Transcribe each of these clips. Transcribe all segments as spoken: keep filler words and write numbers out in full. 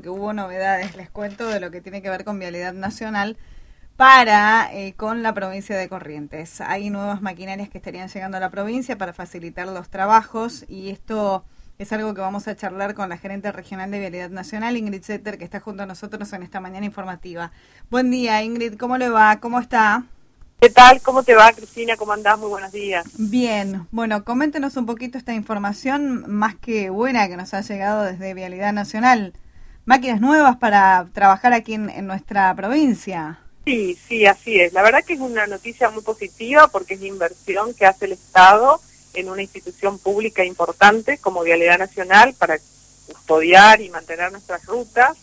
porque hubo novedades, les cuento, de lo que tiene que ver con Vialidad Nacional para eh, con la provincia de Corrientes. Hay nuevas maquinarias que estarían llegando a la provincia para facilitar los trabajos, y esto es algo que vamos a charlar con la gerente regional de Vialidad Nacional, Ingrid Zetter, que está junto a nosotros en esta mañana informativa. Buen día, Ingrid, ¿cómo le va? ¿Cómo está? ¿Qué tal? ¿Cómo te va, Cristina? ¿Cómo andás? Muy buenos días. Bien, bueno, coméntenos un poquito esta información más que buena que nos ha llegado desde Vialidad Nacional. Máquinas nuevas para trabajar aquí en, en nuestra provincia. Sí, sí, así es. La verdad que es una noticia muy positiva porque es la inversión que hace el Estado en una institución pública importante como Vialidad Nacional para custodiar y mantener nuestras rutas.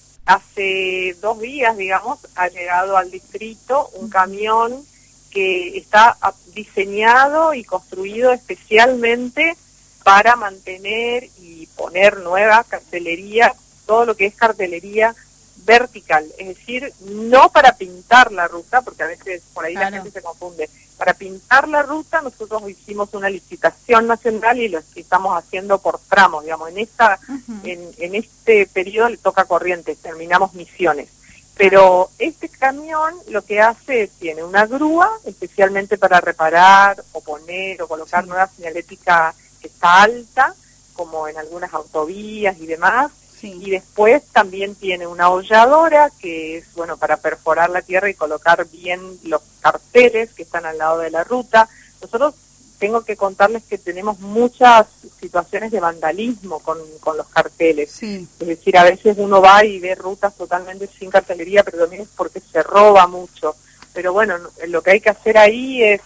Hace dos días, digamos, ha llegado al distrito un camión que está diseñado y construido especialmente para mantener y poner nueva cartelería, todo lo que es cartelería vertical, es decir, no para pintar la ruta, porque a veces por ahí claro. La gente se confunde. Para pintar la ruta nosotros hicimos una licitación nacional y lo estamos haciendo por tramos, digamos, en esta, uh-huh. en, en este periodo le toca Corrientes, terminamos Misiones. Pero este camión lo que hace es, tiene una grúa especialmente para reparar o poner o colocar sí. nueva señalética que está alta, como en algunas autovías y demás. Sí. Y después también tiene una holladora que es, bueno, para perforar la tierra y colocar bien los carteles que están al lado de la ruta. Nosotros tengo que contarles que tenemos muchas situaciones de vandalismo con, con los carteles. Sí. Es decir, a veces uno va y ve rutas totalmente sin cartelería, pero también es porque se roba mucho. Pero bueno, lo que hay que hacer ahí es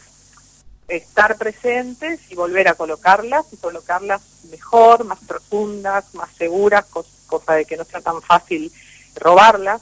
estar presentes y volver a colocarlas y colocarlas mejor, más profundas, más seguras, cosa de que no sea tan fácil robarlas.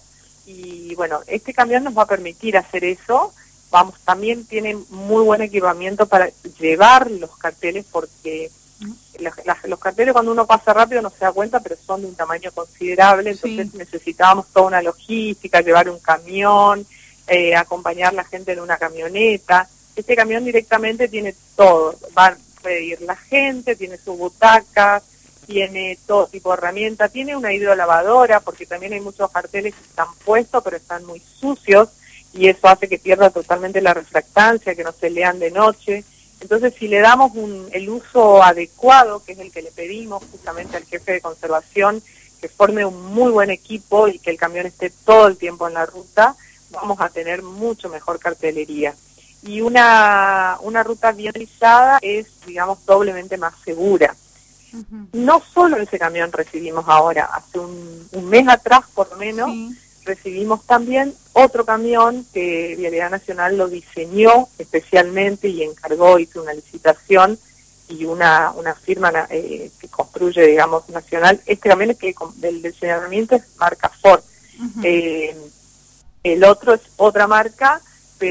Y bueno, este camión nos va a permitir hacer eso. Vamos, también tiene muy buen equipamiento para llevar los carteles, porque los, las, los carteles cuando uno pasa rápido no se da cuenta, pero son de un tamaño considerable, entonces sí. necesitábamos toda una logística, llevar un camión, eh, acompañar a la gente en una camioneta. Este camión directamente tiene todo, va a pedir la gente, tiene su butaca, tiene todo tipo de herramientas, tiene una hidrolavadora, porque también hay muchos carteles que están puestos, pero están muy sucios, y eso hace que pierda totalmente la refractancia, que no se lean de noche. Entonces, si le damos un, el uso adecuado, que es el que le pedimos justamente al jefe de conservación, que forme un muy buen equipo y que el camión esté todo el tiempo en la ruta, vamos a tener mucho mejor cartelería. Y una, una ruta bien realizada es, digamos, doblemente más segura. Uh-huh. No solo ese camión recibimos ahora, hace un, un mes atrás por lo menos, sí. recibimos también otro camión que Vialidad Nacional lo diseñó especialmente y encargó, hizo una licitación y una, una firma eh, que construye, digamos, nacional. Este camión es que del diseñamiento es marca Ford. Uh-huh. Eh, el otro es otra marca,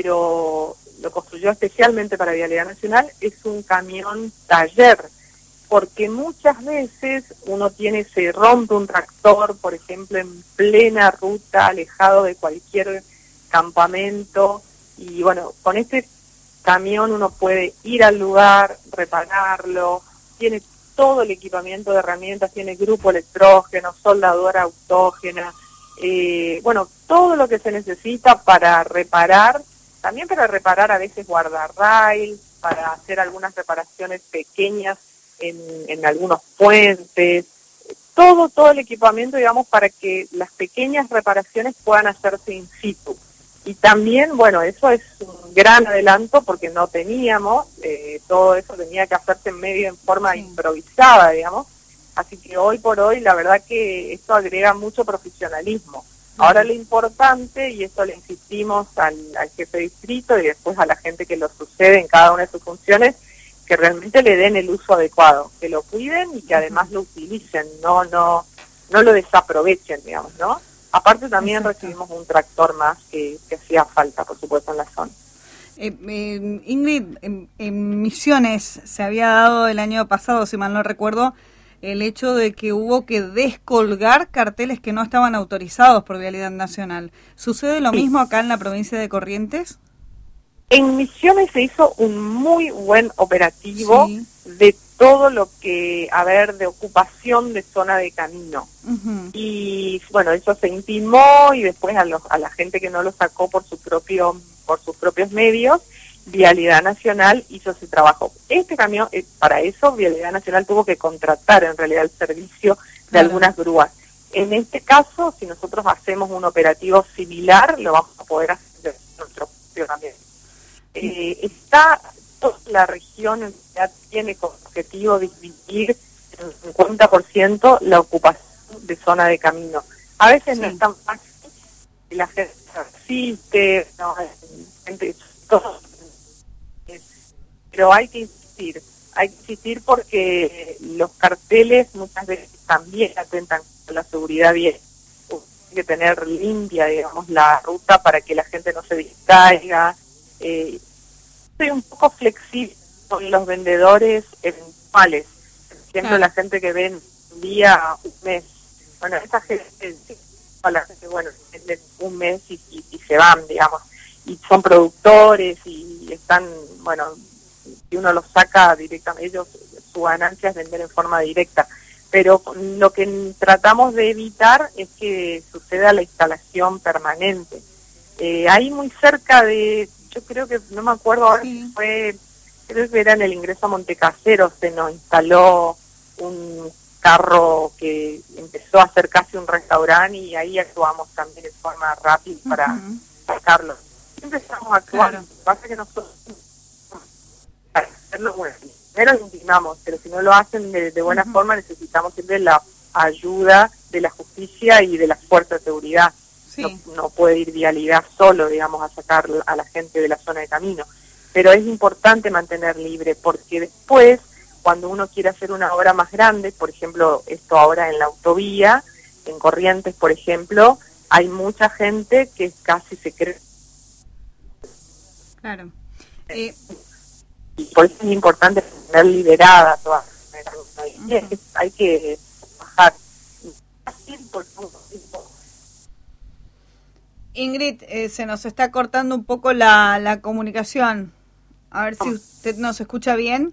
pero lo construyó especialmente para Vialidad Nacional, es un camión taller, porque muchas veces uno tiene, se rompe un tractor, por ejemplo, en plena ruta, alejado de cualquier campamento, y bueno, con este camión uno puede ir al lugar, repararlo, tiene todo el equipamiento de herramientas, tiene grupo electrógeno, soldadora autógena, eh, bueno, todo lo que se necesita para reparar, también para reparar a veces guardarrails, para hacer algunas reparaciones pequeñas en, en algunos puentes, todo, todo el equipamiento, digamos, para que las pequeñas reparaciones puedan hacerse in situ. Y también, bueno, eso es un gran adelanto porque no teníamos, eh, todo eso tenía que hacerse en medio en forma sí. improvisada, digamos. Así que hoy por hoy, la verdad que esto agrega mucho profesionalismo. Ahora lo importante, y esto le insistimos al, al jefe de distrito y después a la gente que lo sucede en cada una de sus funciones, que realmente le den el uso adecuado, que lo cuiden y que además lo utilicen, no no no lo desaprovechen, digamos, ¿no? Aparte también Exacto. recibimos un tractor más que, que hacía falta, por supuesto, en la zona. Eh, eh, Ingrid, en, en Misiones se había dado el año pasado, si mal no recuerdo, el hecho de que hubo que descolgar carteles que no estaban autorizados por Vialidad Nacional. ¿Sucede lo sí. mismo acá en la provincia de Corrientes? En Misiones se hizo un muy buen operativo sí. de todo lo que haber de ocupación de zona de camino. Uh-huh. Y bueno, eso se intimó y después a, los, a la gente que no lo sacó por su propio, por sus propios medios, Vialidad Nacional hizo ese trabajo. Este camión, eh, para eso Vialidad Nacional tuvo que contratar en realidad el servicio de claro. algunas grúas. En este caso, si nosotros hacemos un operativo similar, lo vamos a poder hacer de nuestro propio camión. Eh, está toda la región en realidad tiene como objetivo disminuir en un cincuenta por ciento la ocupación de zona de camino. A veces sí. no es tan fácil, la gente existe, no, gente, todo, pero hay que insistir, hay que insistir porque los carteles muchas veces también atentan a la seguridad vial. Hay que tener limpia, digamos, la ruta para que la gente no se distraiga. Eh, soy un poco flexible con los vendedores eventuales. Por ejemplo, ah. la gente que ven un día, un mes. Bueno, esa gente, la gente bueno, venden un mes y, y, y se van, digamos. Y son productores y están, bueno, si uno los saca directamente, ellos, su ganancia es vender en forma directa. Pero lo que tratamos de evitar es que suceda la instalación permanente. Eh, ahí muy cerca de, yo creo que, no me acuerdo ahora, sí. fue, creo que era en el ingreso a Montecasero, se nos instaló un carro que empezó a ser casi un restaurante y ahí actuamos también de forma rápida para uh-huh. sacarlo. Siempre estamos actuando, claro. Lo que pasa es que nosotros, para hacerlo bueno, primero lo intimamos, pero si no lo hacen de, de buena uh-huh. forma, necesitamos siempre la ayuda de la justicia y de las fuerzas de seguridad. Sí. No, no puede ir Vialidad solo, digamos, a sacar a la gente de la zona de camino. Pero es importante mantener libre, porque después, cuando uno quiere hacer una obra más grande, por ejemplo, esto ahora en la autovía, en Corrientes, por ejemplo, hay mucha gente que casi se cree. Claro. Eh... Y por eso es importante tener liberada toda la uh-huh. hay que bajar. Ingrid, eh, se nos está cortando un poco la, la comunicación. A ver si usted nos escucha bien.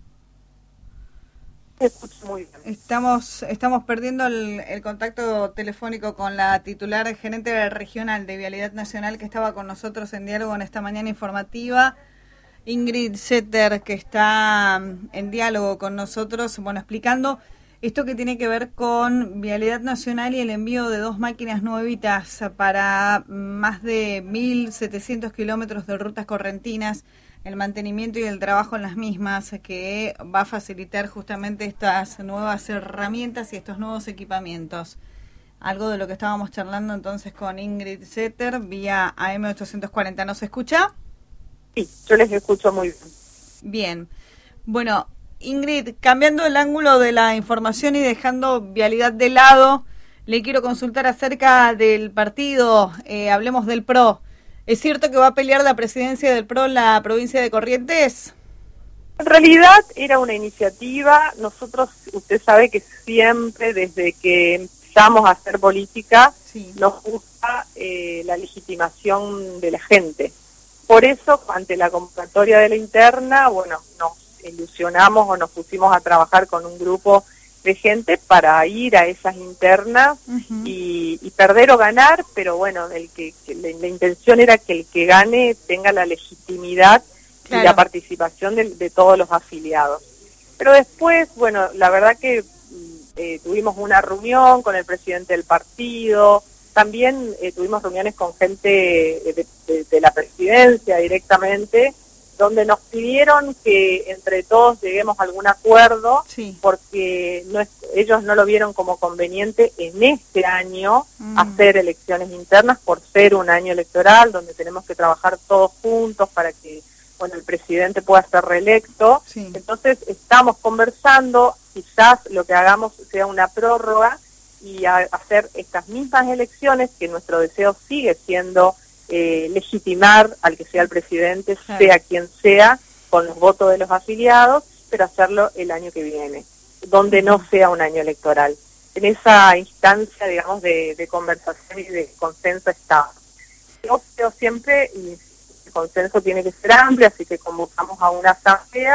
Se escucha muy bien. Estamos, estamos perdiendo el, el contacto telefónico con la titular gerente regional de Vialidad Nacional que estaba con nosotros en diálogo en esta mañana informativa. Ingrid Zetter, que está en diálogo con nosotros, bueno, explicando esto que tiene que ver con Vialidad Nacional y el envío de dos máquinas nuevitas para más de mil setecientos kilómetros de rutas correntinas, el mantenimiento y el trabajo en las mismas, que va a facilitar justamente estas nuevas herramientas y estos nuevos equipamientos. Algo de lo que estábamos charlando entonces con Ingrid Zetter vía A M ochocientos cuarenta. ¿Nos escucha? Sí, yo les escucho muy bien. Bien. Bueno, Ingrid, cambiando el ángulo de la información y dejando Vialidad de lado, le quiero consultar acerca del partido, eh, hablemos del P R O. ¿Es cierto que va a pelear la presidencia del P R O en la provincia de Corrientes? En realidad era una iniciativa, nosotros, usted sabe que siempre desde que empezamos a hacer política, sí. nos gusta eh, la legitimación de la gente. Por eso, ante la convocatoria de la interna, bueno, nos ilusionamos o nos pusimos a trabajar con un grupo de gente para ir a esas internas uh-huh. y, y perder o ganar, pero bueno, el que, que la, la intención era que el que gane tenga la legitimidad claro. y la participación de, de todos los afiliados. Pero después, bueno, la verdad que eh, tuvimos una reunión con el presidente del partido. También eh, tuvimos reuniones con gente de, de, de la presidencia directamente, donde nos pidieron que entre todos lleguemos a algún acuerdo, sí. porque no es, ellos no lo vieron como conveniente en este año mm. hacer elecciones internas por ser un año electoral, donde tenemos que trabajar todos juntos para que bueno el presidente pueda ser reelecto. Sí. Entonces estamos conversando, quizás lo que hagamos sea una prórroga, y a hacer estas mismas elecciones, que nuestro deseo sigue siendo eh, legitimar al que sea el presidente, claro. sea quien sea, con los votos de los afiliados, pero hacerlo el año que viene, donde no sea un año electoral. En esa instancia, digamos, de, de conversación y de consenso está. Yo creo siempre, y el consenso tiene que ser amplio, así que convocamos a una asamblea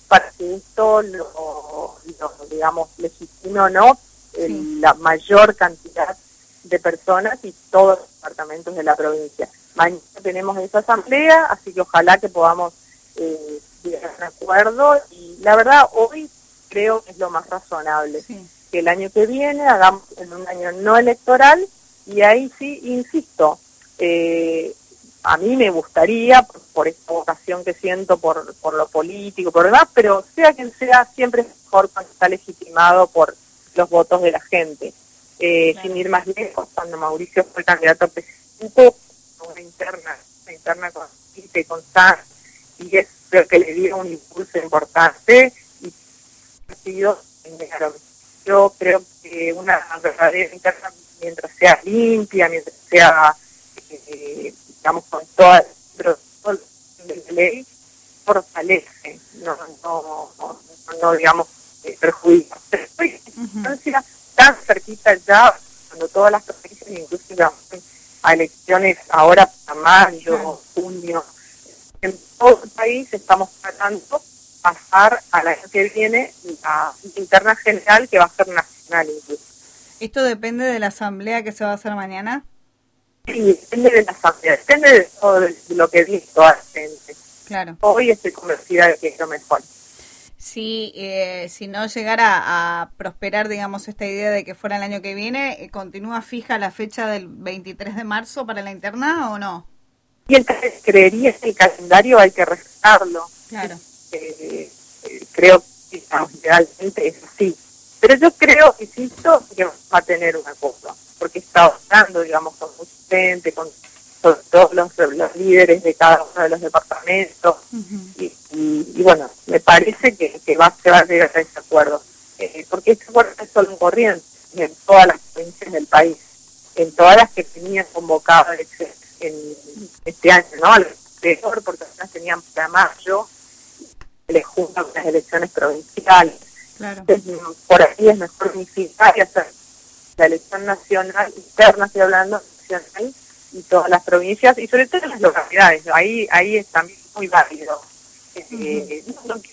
para que esto lo, lo digamos, legitime, ¿no? El, sí. La mayor cantidad de personas y todos los departamentos de la provincia. Mañana tenemos esa asamblea, así que ojalá que podamos eh, llegar a un acuerdo, y la verdad hoy creo que es lo más razonable, sí. que el año que viene hagamos en un año no electoral, y ahí sí, insisto, eh, a mí me gustaría, por, por esta vocación que siento por, por lo político, por demás, pero sea quien sea, siempre es mejor cuando está legitimado por los votos de la gente. Eh, claro. Sin ir más lejos, cuando Mauricio fue candidato a presidente, una interna, una interna con y con Sanz, y es lo que le dio un impulso importante, y partidos negaron. Yo creo que una verdadera interna, mientras sea limpia, mientras sea, eh, digamos, con toda la ley, fortalece, no, no, no, no digamos, eh, perjudica. Pero estoy en instancia tan cerquita ya, cuando todas las provincias, inclusive a elecciones ahora para mayo, junio, en todo el país estamos tratando pasar al año que viene la interna general, que va a ser nacional incluso. ¿Esto depende de la asamblea que se va a hacer mañana? Sí, depende de la asamblea, depende de todo de lo que dice toda la gente. Claro. Hoy estoy convencida de que es lo mejor. Si, eh, si no llegara a prosperar, digamos, esta idea de que fuera el año que viene, eh, ¿continúa fija la fecha del veintitrés de marzo para la interna o no? Y el creería que el calendario hay que respetarlo. Claro. Eh, eh, creo que digamos, realmente es así. Pero yo creo, insisto, que va a tener una cosa, porque está hablando, digamos, con mucha gente, con sobre todo los, los líderes de cada uno de los departamentos, uh-huh. y, y, y bueno, me parece que, que va, se va a llegar a ese acuerdo, eh, porque este acuerdo es solo en Corrientes, y en todas las provincias del país, en todas las que tenían convocado en este año, ¿no? Al anterior, porque además tenían para mayo, les juntan con las elecciones provinciales. Claro. Entonces, por ahí es mejor unificar y hacer la elección nacional, interna, estoy hablando, nacional, y todas las provincias, y sobre todo en las localidades, ahí ahí es también muy válido. Uh-huh. eh, no, no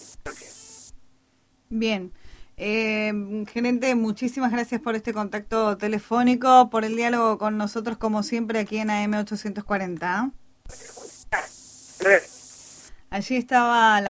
Bien. Eh, gerente, muchísimas gracias por este contacto telefónico, por el diálogo con nosotros, como siempre, aquí en A M ochocientos cuarenta. Allí estaba la